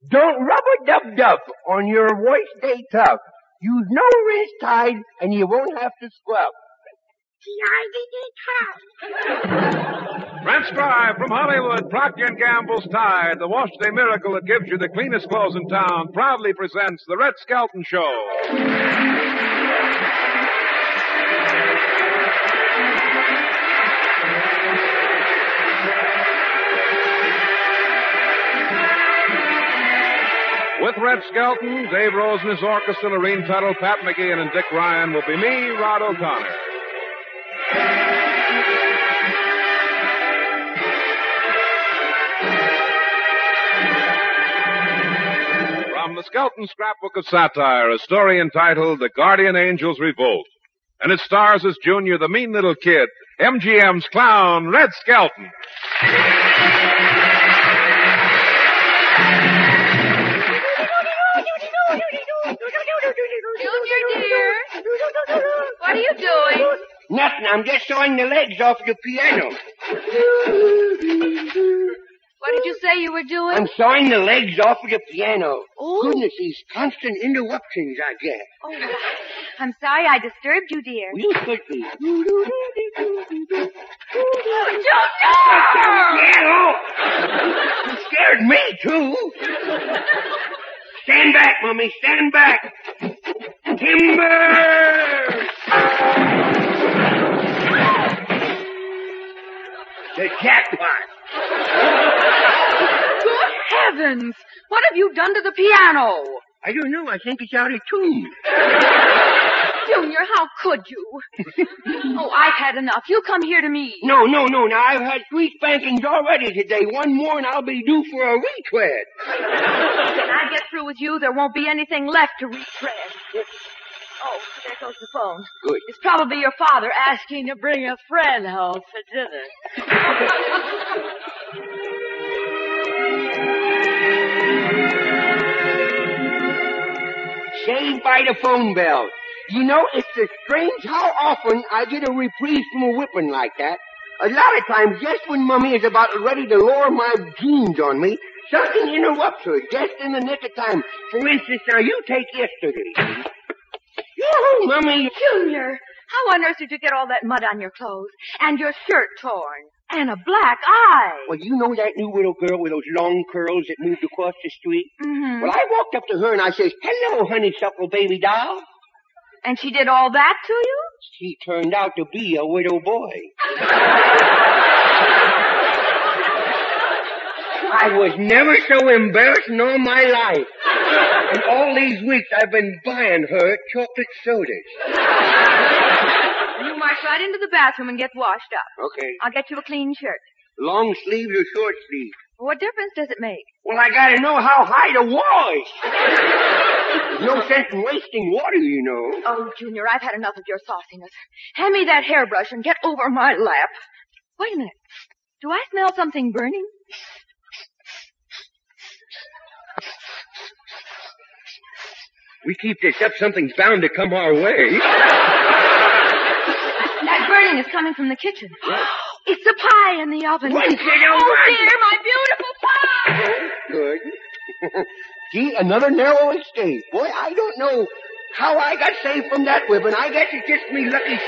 Don't rub-a-dub-dub on your wash day tub. Use no rinse Tide, and you won't have to scrub. Transcribed from Hollywood, Procter & Gamble's Tide, the wash day miracle that gives you the cleanest clothes in town, proudly presents The Red Skelton Show. With Red Skelton, Dave Rose and his orchestra, Lorene Tuttle, Pat McGeehan, and Dick Ryan will be me, Rod O'Connor. From the Skelton Scrapbook of Satire, a story entitled The Guardian Angel's Revolt. And it stars as Junior, the mean little kid, MGM's clown, Red Skelton. Junior, dear. What are you doing? Nothing. I'm just sawing the legs off the piano. What did you say you were doing? I'm sawing the legs off of the piano. Oh. Goodness, these constant interruptions I get. Oh, I'm sorry I disturbed you, dear. You should be. You scared me, too. Stand back, Mummy. Stand back. Timber! The jackpot. Good heavens! What have you done to the piano? I don't know. I think it's out of tune. Junior, how could you? Oh, I've had enough. You come here to me. No. Now, I've had 3 spankings already today. One more and I'll be due for a retread. When I get through with you, there won't be anything left to retread. Oh, there goes the phone. Good. It's probably your father asking to bring a friend home for dinner. Saved by the phone bell. You know, it's strange how often I get a reprieve from a whipping like that. A lot of times, just when Mummy is about ready to lower my jeans on me, something interrupts her just in the nick of time. For instance, now you take yesterday. Yoo-hoo, Mummy. Junior, how on earth did you get all that mud on your clothes? And your shirt torn? And a black eye? Well, you know that new little girl with those long curls that moved across the street? Mm-hmm. Well, I walked up to her and I says, "Hello, honeysuckle baby doll." And she did all that to you? She turned out to be a widow boy. I was never so embarrassed in all my life. And all these weeks I've been buying her chocolate sodas. You march right into the bathroom and get washed up. Okay. I'll get you a clean shirt. Long sleeves or short sleeves? What difference does it make? Well, I gotta know how high the wall is. No sense in wasting water, you know. Oh, Junior, I've had enough of your sauciness. Hand me that hairbrush and get over my lap. Wait a minute. Do I smell something burning? We keep this up, something's bound to come our way. That burning is coming from the kitchen. It's the pie in the oven. Run, kiddo, oh, run. dear, my beautiful pie! Good. See, another narrow escape. Boy, I don't know how I got saved from that whipping. I guess it's just me lucky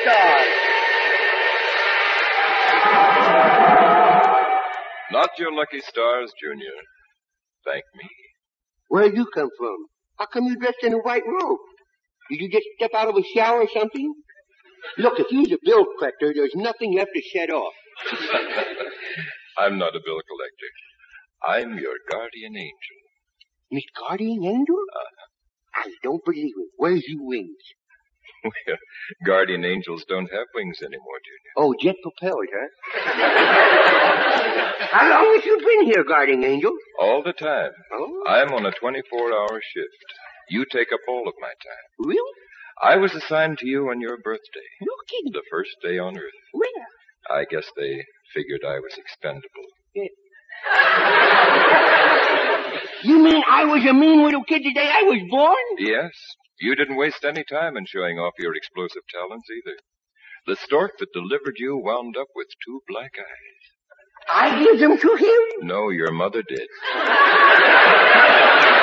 stars. Not your lucky stars, Junior. Thank me. Where'd you come from? How come you dressed in a white robe? Did you just step out of a shower or something? Look, if you's a bill collector, there's nothing left to set off. I'm not a bill collector. I'm your guardian angel. Miss Guardian Angel? I don't believe it. Where's your wings? Well, guardian angels don't have wings anymore, Junior. Oh, jet propelled, huh? How long have you been here, Guardian Angel? All the time. Oh? I'm on a 24-hour shift. You take up all of my time. Really? I was assigned to you on your birthday. No kidding. The first day on Earth. Where? I guess they figured I was expendable. Yeah. You mean I was a mean little kid the day I was born? Yes. You didn't waste any time in showing off your explosive talents either. The stork that delivered you wound up with 2 black eyes. I gave them to him? No, your mother did.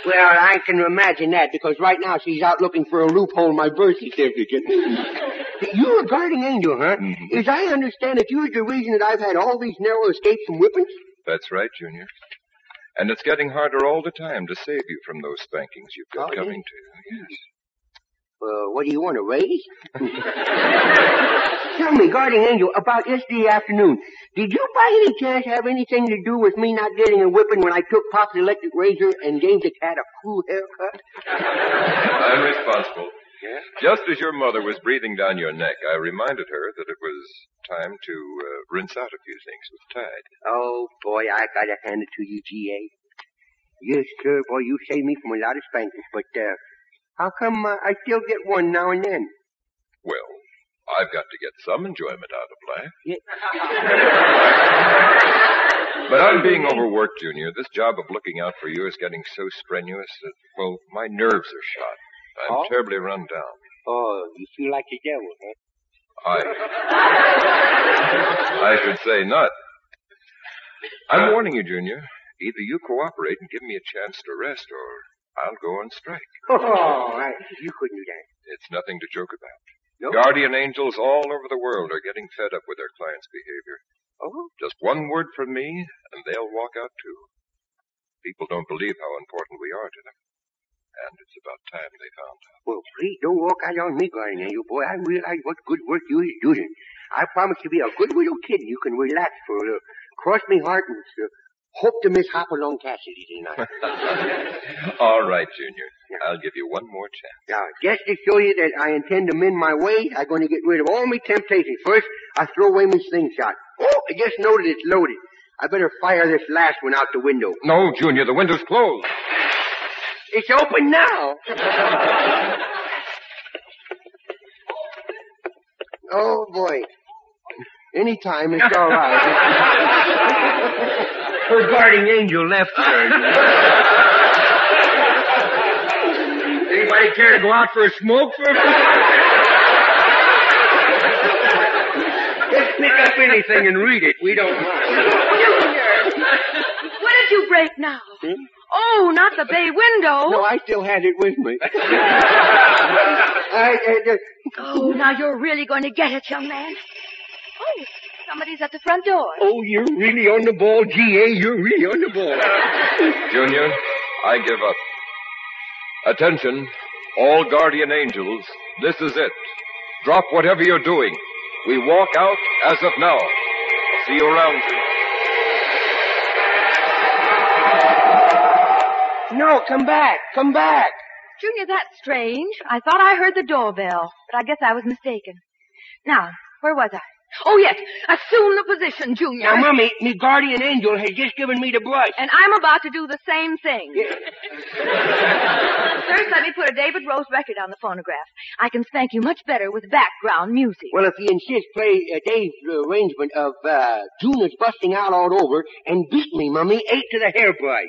Well, I can imagine that, because right now she's out looking for a loophole in my birth certificate. You're a guardian angel, huh? Mm-hmm. As I understand it, you're the reason that I've had all these narrow escapes from whippings? That's right, Junior. And it's getting harder all the time to save you from those spankings you've got coming to you. Yes. What do you want, a raise? Tell me, guardian angel, about yesterday afternoon, did you by any chance have anything to do with me not getting a whipping when I took Pop's electric razor and gave the cat a cool haircut? I'm responsible. Yeah? Just as your mother was breathing down your neck, I reminded her that it was time to rinse out a few things with Tide. Oh, boy, I gotta hand it to you, G.A. Yes, sir, boy, you saved me from a lot of spankings, but, how come I still get one now and then? Well, I've got to get some enjoyment out of life. Yeah. But I'm being overworked, Junior. This job of looking out for you is getting so strenuous that, well, my nerves are shot. I'm terribly run down. Oh, you feel like the devil, huh? I should say not. I'm warning you, Junior. Either you cooperate and give me a chance to rest, or I'll go on strike. Oh, you couldn't do that. It's nothing to joke about. No? Guardian angels all over the world are getting fed up with their clients' behavior. Oh? Just one word from me, and they'll walk out too. People don't believe how important we are to them. And it's about time they found out. Well, please don't walk out on me, guardian angel. Boy, I realize what good work you is doing. I promise to be a good little kid. You can relax for cross me heart and hope to miss Hopalong Cassidy tonight. All right, Junior. I'll give you one more chance. Now, just to show you that I intend to mend my ways, I'm going to get rid of all my temptations. First, I throw away my slingshot. Oh, I just noted it's loaded. I better fire this last one out the window. No, Junior, the window's closed. It's open now. Oh, boy. Anytime, it's all right. Her guardian angel left her. Anybody care to go out for a smoke for a minute? Just pick up anything and read it. We don't mind. Junior! What did you break now? Oh, not the bay window. No, I still had it with me. Oh, now you're really going to get it, young man. Oh, somebody's at the front door. Oh, you're really on the ball, G.A. You're really on the ball. Junior, I give up. Attention, all guardian angels, this is it. Drop whatever you're doing. We walk out as of now. See you around. No, come back. Come back. Junior, that's strange. I thought I heard the doorbell, but I guess I was mistaken. Now, where was I? Oh, yes. Assume the position, Junior. Now, Mummy, me guardian angel has just given me the blush. And I'm about to do the same thing. Yeah. First, let me put a David Rose record on the phonograph. I can spank you much better with background music. Well, if you insist, play Dave's arrangement of Junior's busting out all over and beat me, Mummy, 8 to the hairbrush.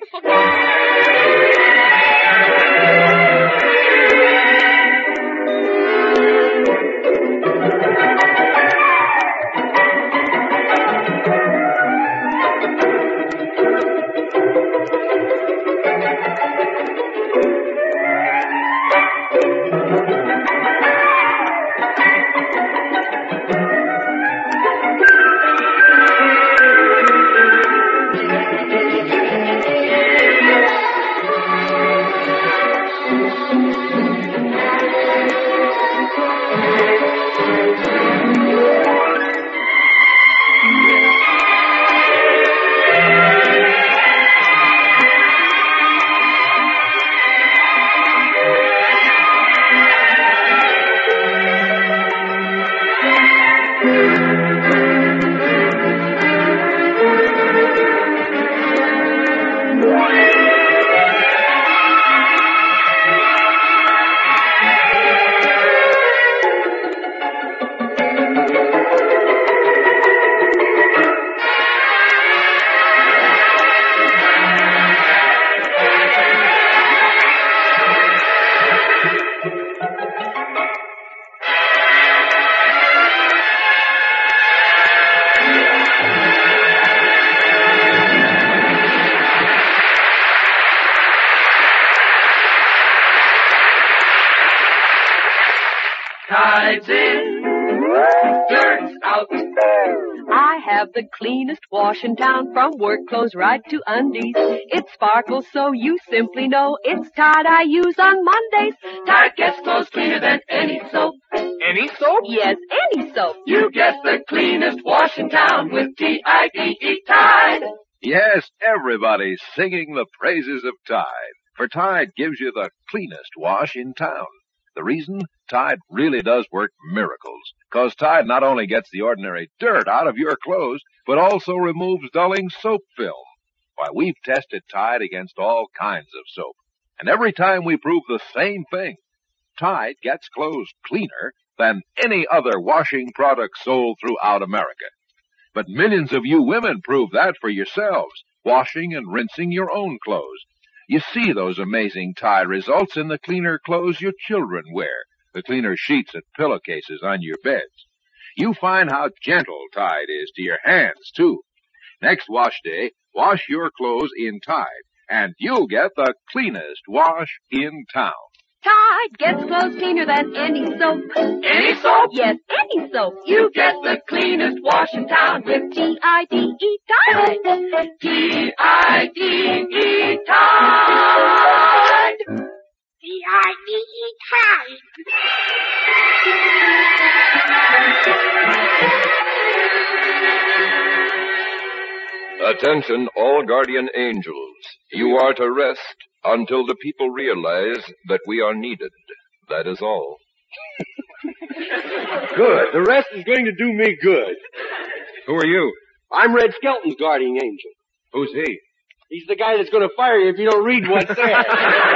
Tide's in, dirt's out. I have the cleanest wash in town, from work clothes right to undies. It sparkles so you simply know it's Tide I use on Mondays. Tide gets clothes cleaner than any soap. Any soap? Yes, any soap. You get the cleanest wash in town with T-I-D-E, Tide. Yes, everybody's singing the praises of Tide. For Tide gives you the cleanest wash in town. The reason? Tide really does work miracles. 'Cause Tide not only gets the ordinary dirt out of your clothes, but also removes dulling soap film. Why, we've tested Tide against all kinds of soap. And every time we prove the same thing. Tide gets clothes cleaner than any other washing product sold throughout America. But millions of you women prove that for yourselves, washing and rinsing your own clothes. You see those amazing Tide results in the cleaner clothes your children wear, the cleaner sheets and pillowcases on your beds. You find how gentle Tide is to your hands, too. Next wash day, wash your clothes in Tide, and you'll get the cleanest wash in town. Tide gets clothes cleaner than any soap. Any soap? Yes, any soap. You get the cleanest wash in town with T-I-D-E, Tide. T-I-D-E, Tide. T-I-D-E, Tide. Attention, all guardian angels. You are to rest until the people realize that we are needed. That is all. Good. The rest is going to do me good. Who are you? I'm Red Skelton's guardian angel. Who's he? He's the guy that's going to fire you if you don't read what's there.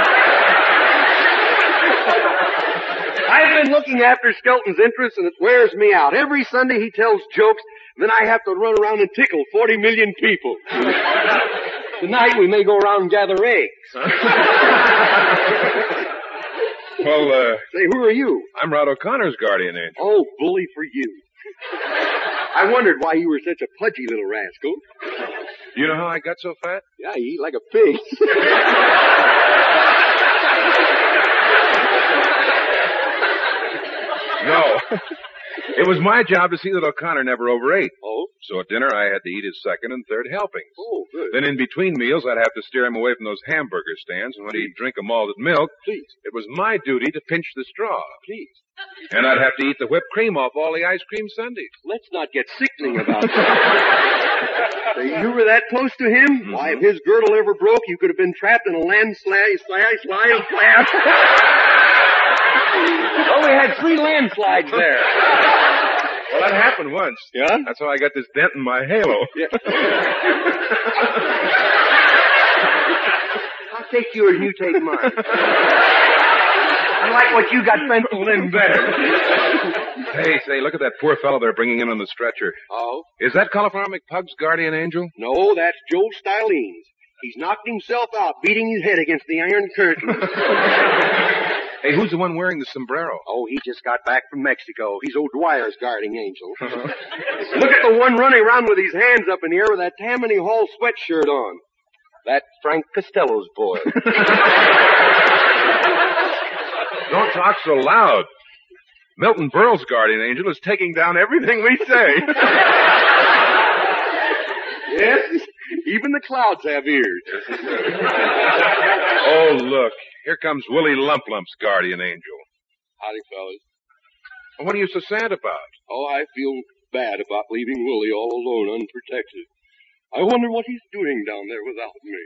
I've been looking after Skelton's interests, and it wears me out. Every Sunday he tells jokes, then I have to run around and tickle 40 million people. Tonight we may go around and gather eggs. Well, Say, who are you? I'm Rod O'Connor's guardian angel. Oh, bully for you. I wondered why you were such a pudgy little rascal. You know how I got so fat? Yeah, you eat like a pig. No. It was my job to see that O'Connor never overate. Oh? So at dinner I had to eat his second and third helpings. Oh, good. Then in between meals I'd have to steer him away from those hamburger stands, and when he'd drink a malted milk, Please. it was my duty to pinch the straw. Please. And I'd have to eat the whipped cream off all the ice cream sundaes. Let's not get sickening about that. So you were that close to him? Mm-hmm. Why, if his girdle ever broke, you could have been trapped in a landslide. Oh, we had 3 landslides there. Well, that happened once. Yeah? That's how I got this dent in my halo. Yeah. I'll take yours and you take mine. I like what you got penciled in better. Say, look at that poor fellow they're bringing in on the stretcher. Oh? Is that Cauliflower McPug's guardian angel? No, that's Joe Styleens. He's knocked himself out, beating his head against the iron curtain. Hey, who's the one wearing the sombrero? Oh, he just got back from Mexico. He's O'Dwyer's guarding angel. Look at the one running around with his hands up in the air with that Tammany Hall sweatshirt on. That's Frank Costello's boy. Don't talk so loud. Milton Berle's guardian angel is taking down everything we say. Yes, even the clouds have ears. Oh, look. Here comes Willie Lump Lump's guardian angel. Howdy, fellas. Well, what are you so sad about? Oh, I feel bad about leaving Willie all alone, unprotected. I wonder what he's doing down there without me.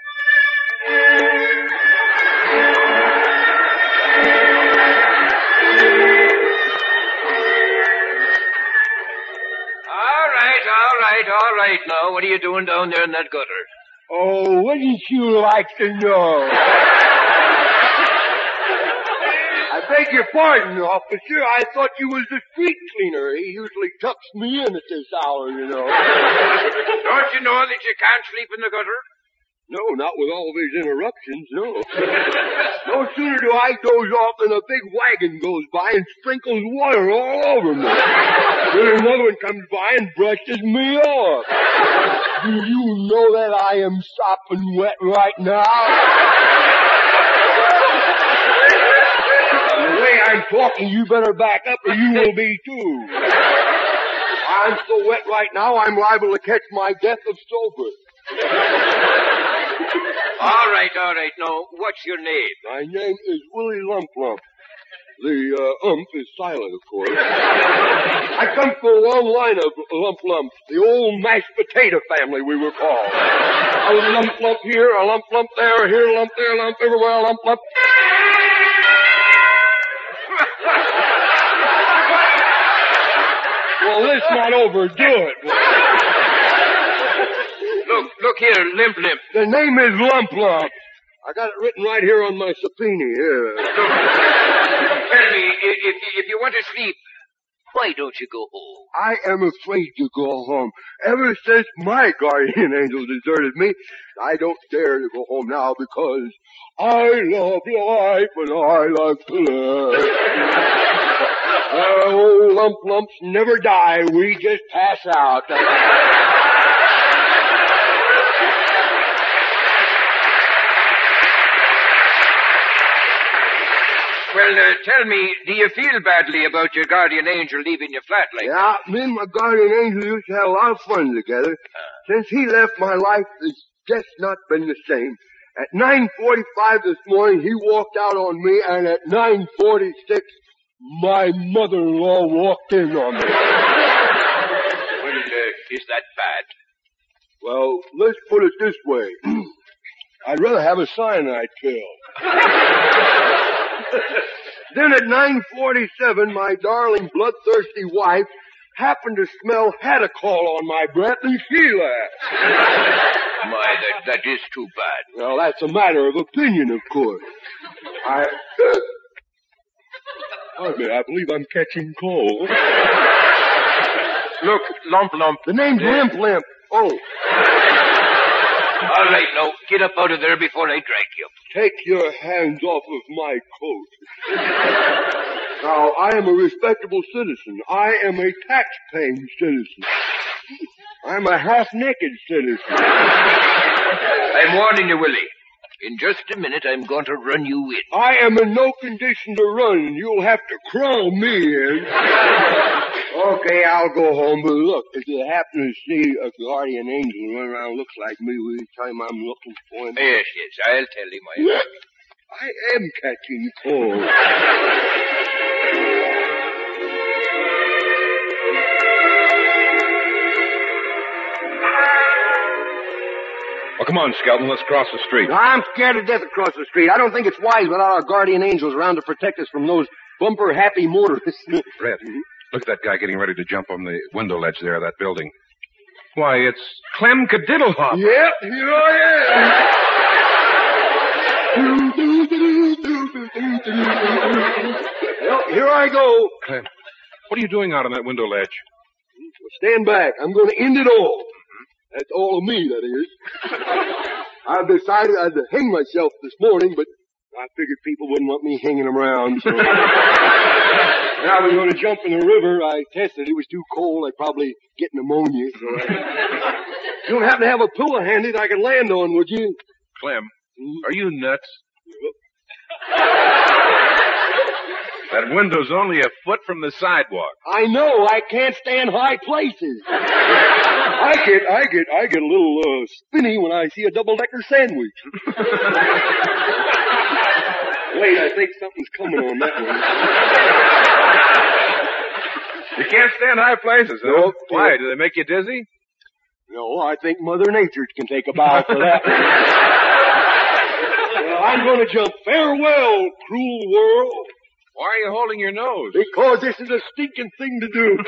All right now. What are you doing down there in that gutter? Oh, wouldn't you like to know? I beg your pardon, officer. I thought you was the street cleaner. He usually tucks me in at this hour, you know. Don't you know that you can't sleep in the gutter? No, not with all these interruptions, no. No sooner do I doze off than a big wagon goes by and sprinkles water all over me. Then another one comes by and brushes me off. Do you know that I am sopping wet right now? The way I I'm talking, you better back up or you will be too. I'm so wet right now, I'm liable to catch my death of sober. All right. Now, what's your name? My name is Willie Lump Lump. The ump is silent, of course. I come from a long line of lump lumps. The old mashed potato family, we were called. I was a lump lump here, a lump lump there, here, lump there, lump everywhere, a lump lump. Well, let's not overdo it. Look here, Limp Limp. The name is Lump Lump. I got it written right here on my subpoena here. Tell me, if you want to sleep, why don't you go home? I am afraid to go home. Ever since my guardian angel deserted me, I don't dare to go home now because I love life and I love to live. Old lump lumps never die. We just pass out. Well, tell me, do you feel badly about your guardian angel leaving you flat like that? Yeah, me and my guardian angel used to have a lot of fun together. Since he left, my life has just not been the same. At 9:45 this morning, he walked out on me, and at 9:46, my mother-in-law walked in on me. Well, is that bad? Well, let's put it this way. I'd rather have a cyanide pill. Then at 9:47, my darling bloodthirsty wife happened to smell Hadacol on my breath, and she laughed. My, that is too bad. Well, that's a matter of opinion, of course. I believe I'm catching cold. Look, Lump Lump. The name's Limp Limp. Oh. All right, now, get up out of there before I drag you. Take your hands off of my coat. Now, I am a respectable citizen. I am a tax-paying citizen. I'm a half-naked citizen. I'm warning you, Willie. In just a minute, I'm going to run you in. I am in no condition to run. You'll have to crawl me in. Okay, I'll go home. But look, if you happen to see a guardian angel run around looks like me, will you tell him I'm looking for him? Yes, I'll tell him I am. I am catching cold. Well, come on, Skelton. Let's cross the street. I'm scared to death across the street. I don't think it's wise without our guardian angels around to protect us from those bumper-happy motorists. Red, look at that guy getting ready to jump on the window ledge there of that building. Why, it's Clem Cadiddlehop. Yep, here I am. Well, here I go. Clem, what are you doing out on that window ledge? Well, stand back. I'm going to end it all. That's all of me, that is. I've decided I'd hang myself this morning, but I figured people wouldn't want me hanging around, so... I was going to jump in the river. I tested. It was too cold. I'd probably get pneumonia. So you don't happen to have a pillow handy that I could land on, would you? Clem, are you nuts? That window's only a foot from the sidewalk. I know. I can't stand high places. I get a little spinny when I see a double-decker sandwich. Wait, I think something's coming on that one. You can't stand high places, huh? Nope. Why? Do they make you dizzy? No, I think Mother Nature can take a bow for that. Well, I'm going to jump. Farewell, cruel world. Why are you holding your nose? Because this is a stinking thing to do.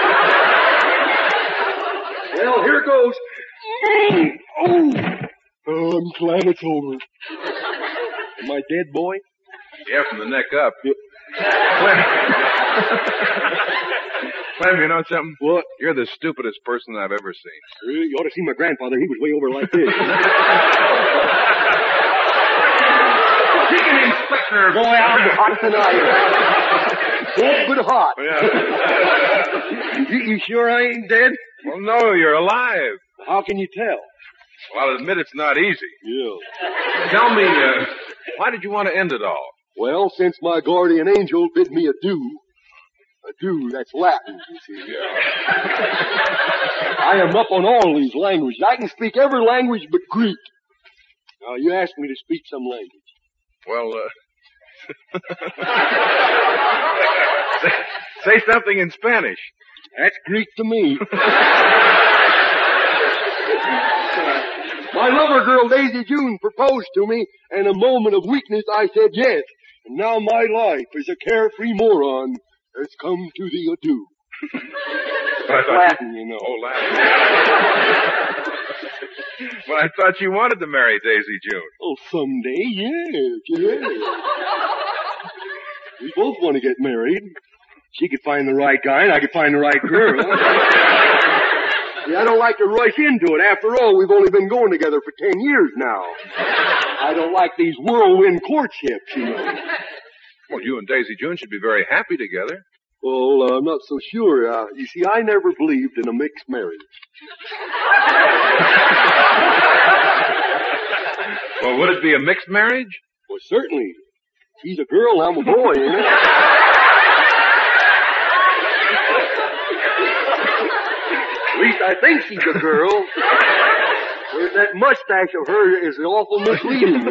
Well, here goes. Oh, I'm glad it's over. Am I dead, boy? Yeah, from the neck up. Clem, you know something? What? You're the stupidest person I've ever seen. You ought to see my grandfather. He was way over like this. Chicken inspector, boy, I'll be hot tonight. Dead but hot. Yeah. You sure I ain't dead? Well, no, you're alive. How can you tell? Well, I'll admit it's not easy. Yeah. Tell me, why did you want to end it all? Well, since my guardian angel bid me adieu, that's Latin, you see. I am up on all these languages. I can speak every language but Greek. Now, you asked me to speak some language. Well, say something in Spanish. That's Greek to me. My lover girl, Daisy June, proposed to me, and in a moment of weakness I said yes. And now my life as a carefree moron has come to the adieu. That's Latin, you know. Oh, Latin. Well, I thought you wanted to marry Daisy June. Oh, someday, yes. We both want to get married. She could find the right guy, and I could find the right girl. I don't like to rush into it. After all, we've only been going together for 10 years now. I don't like these whirlwind courtships, you know. Well, you and Daisy June should be very happy together. Well, I'm not so sure. You see, I never believed in a mixed marriage. Well, would it be a mixed marriage? Well, certainly. She's a girl, I'm a boy, ain't it? At least I think she's a girl. That mustache of hers is awful misleading.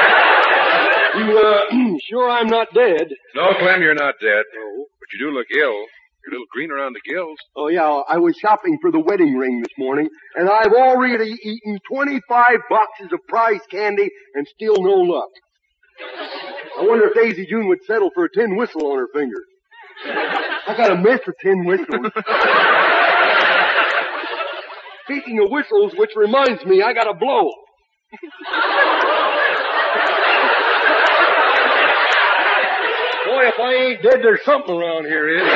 You sure I'm not dead? No, Clem, you're not dead. No. But you do look ill. You're a little green around the gills. Oh, yeah, I was shopping for the wedding ring this morning, and I've already eaten 25 boxes of prize candy and still no luck. I wonder if Daisy June would settle for a tin whistle on her finger. I got a mess of tin whistles. Speaking of whistles, which reminds me, I got to blow. Boy, if I ain't dead, there's something around here, is.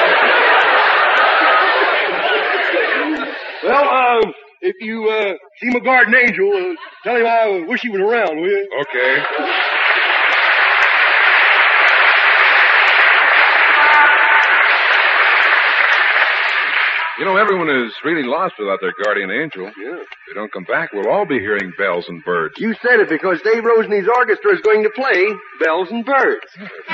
Well, if you see my guardian angel, tell him I wish he was around, will you? Okay. You know, everyone is really lost without their guardian angel. Yeah. If they don't come back, we'll all be hearing bells and birds. You said it because Dave Roseney's orchestra is going to play Bells and Birds.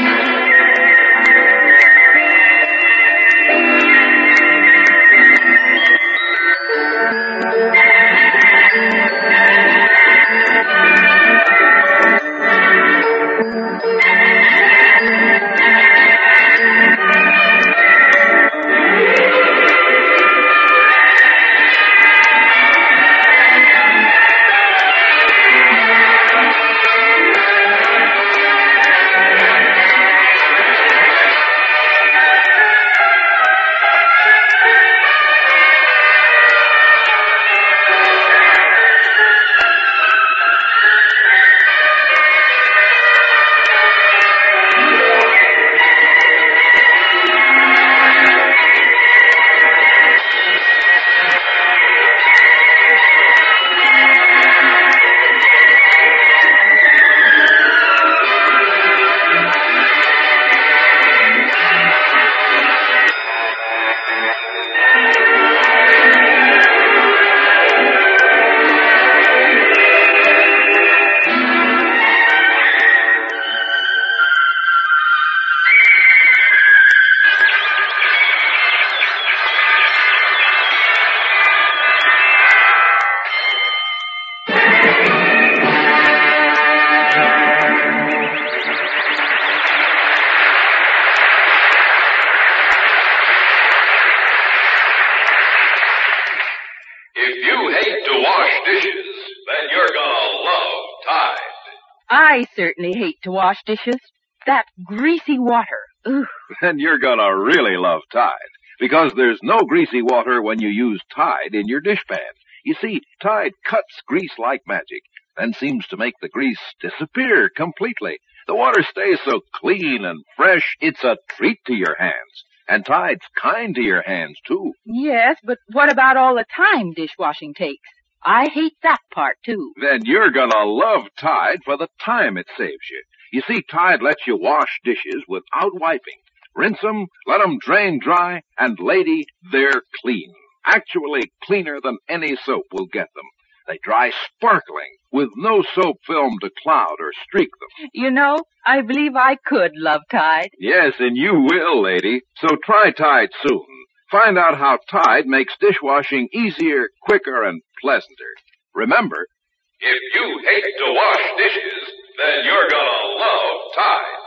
I certainly hate to wash dishes. That greasy water. Ooh. Then you're gonna really love Tide. Because there's no greasy water when you use Tide in your dishpan. You see, Tide cuts grease like magic, then seems to make the grease disappear completely. The water stays so clean and fresh, it's a treat to your hands. And Tide's kind to your hands, too. Yes, but what about all the time dishwashing takes? I hate that part, too. Then you're gonna love Tide for the time it saves you. You see, Tide lets you wash dishes without wiping. Rinse them, let them drain dry, and lady, they're clean. Actually cleaner than any soap will get them. They dry sparkling, with no soap film to cloud or streak them. You know, I believe I could love Tide. Yes, and you will, lady. So try Tide soon. Find out how Tide makes dishwashing easier, quicker, and pleasanter. Remember, if you hate to wash dishes, then you're gonna love Tide.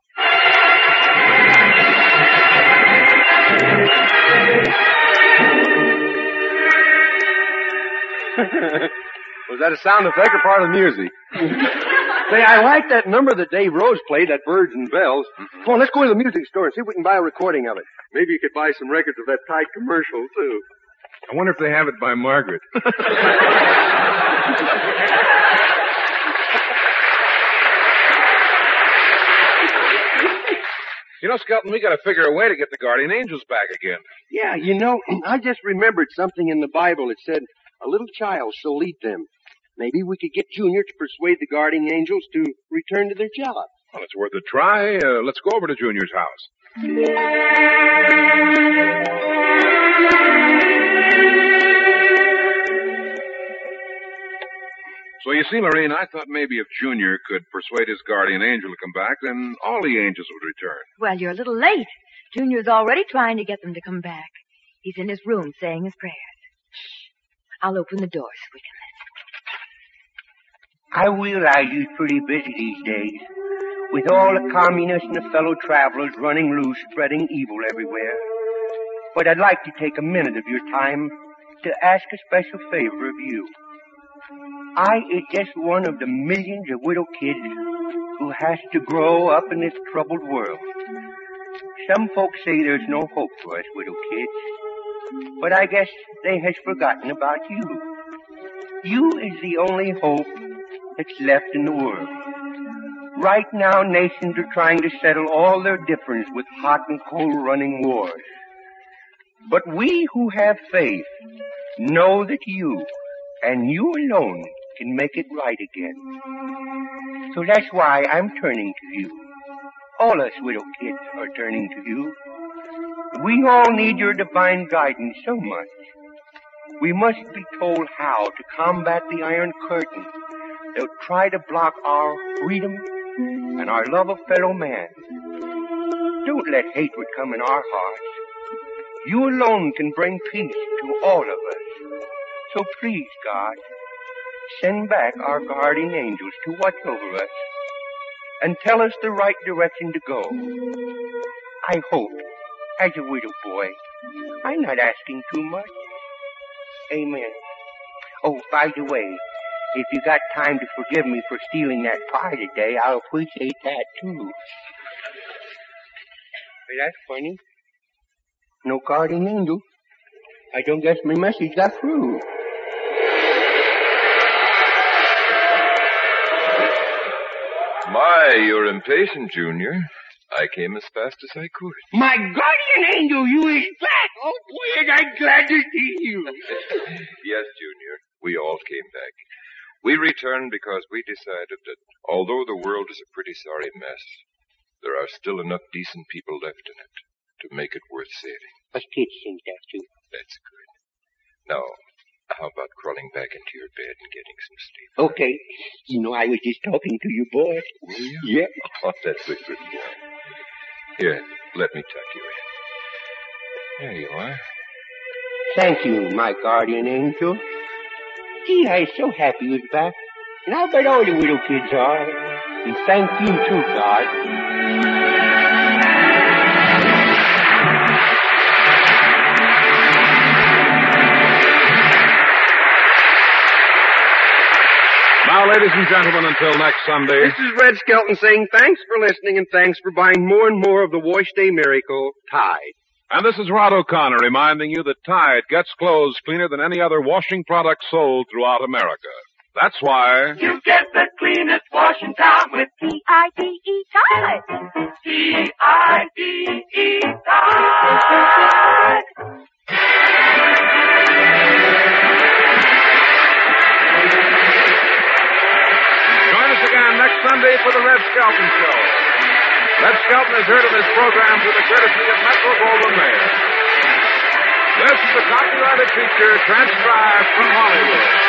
Was that a sound effect or part of the music? Say, I like that number that Dave Rose played, that Birds and Bells. Come on, let's go to the music store and see if we can buy a recording of it. Maybe you could buy some records of that Tide commercial, too. I wonder if they have it by Margaret. You know, Skelton, we gotta figure a way to get the Guardian Angels back again. Yeah, you know, I just remembered something in the Bible. It said, a little child shall lead them. Maybe we could get Junior to persuade the Guardian Angels to return to their job. Well, it's worth a try. Let's go over to Junior's house. So you see, Lorene, I thought maybe if Junior could persuade his Guardian Angel to come back, then all the angels would return. Well, you're a little late. Junior's already trying to get them to come back. He's in his room saying his prayers. Shh. I'll open the door so we can listen. I realize he's pretty busy these days, with all the communists and the fellow travelers running loose, spreading evil everywhere. But I'd like to take a minute of your time to ask a special favor of you. I is just one of the millions of widow kids who has to grow up in this troubled world. Some folks say there's no hope for us widow kids, but I guess they has forgotten about you. You is the only hope that's left in the world. Right now, nations are trying to settle all their difference with hot and cold running wars. But we who have faith know that you, and you alone, can make it right again. So that's why I'm turning to you. All us widow kids are turning to you. We all need your divine guidance so much. We must be told how to combat the Iron Curtain that'll try to block our freedom and our love of fellow man. Don't let hatred come in our hearts. You alone can bring peace to all of us. So please, God, send back our guardian angels to watch over us and tell us the right direction to go. I hope, as a widow boy, I'm not asking too much. Amen. Oh, by the way, if you got time to forgive me for stealing that pie today, I'll appreciate that, too. Hey, that's funny. No guardian angel. I don't guess my message got through. My, you're impatient, Junior. I came as fast as I could. My guardian angel, you is back. Oh, boy, am I glad to see you. Yes, Junior, we all came back. We returned because we decided that although the world is a pretty sorry mess, there are still enough decent people left in it to make it worth saving. Us kids think that, too. That's good. Now, how about crawling back into your bed and getting some sleep? Okay. You know, I was just talking to you, boy. Were you? Yeah. Oh, that's a good boy. Here, let me tuck you in. There you are. Thank you, my guardian angel. Gee, I'm so happy you're back. And I bet all the widow kids are. And thank you, too, God. Now, ladies and gentlemen, until next Sunday. This is Red Skelton saying thanks for listening and thanks for buying more and more of the Wash Day Miracle, Tide. And this is Rod O'Connor reminding you that Tide gets clothes cleaner than any other washing product sold throughout America. That's why You get the cleanest wash in town with T-I-D-E, Tide. T-I-D-E Tide. Join us again next Sunday for the Red Skelton Show. Red Skelton has heard of this program through the courtesy of Metro-Goldwyn-Mayer. This is a copyrighted feature transcribed from Hollywood.